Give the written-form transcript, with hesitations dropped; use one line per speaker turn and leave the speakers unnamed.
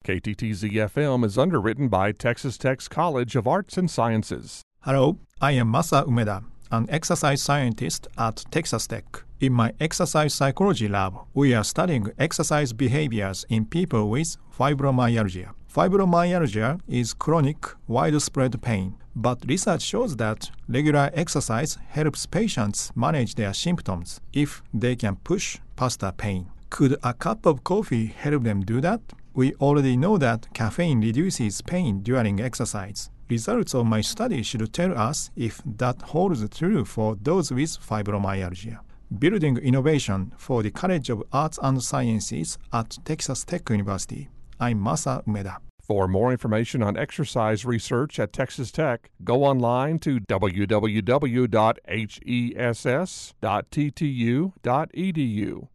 KTTZ-FM is underwritten by Texas Tech's College of Arts and Sciences.
Hello, I am Masa Umeda, an exercise scientist at Texas Tech. In my exercise psychology lab, we are studying exercise behaviors in people with fibromyalgia. Fibromyalgia is chronic, widespread pain, but research shows that regular exercise helps patients manage their symptoms if they can push past the pain. Could a cup of coffee help them do that? We already know that caffeine reduces pain during exercise. Results of my study should tell us if that holds true for those with fibromyalgia. Building innovation for the College of Arts and Sciences at Texas Tech University. I'm Masa Umeda.
For more information on exercise research at Texas Tech, go online to www.hess.ttu.edu.